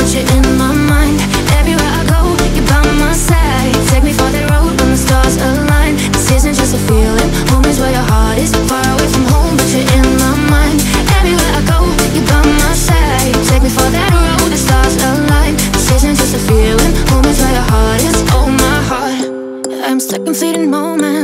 but you're in my mind. Everywhere I go, you're by my side. Take me for that road when the stars align. This isn't just a feeling, home is where your heart is. Far away from home, but you're in my mind. Everywhere I go, you're by my side. Take me for that road, the stars align. This isn't just a feeling, home is where your heart is. Oh, my heart, I'm stuck in fleeting moments.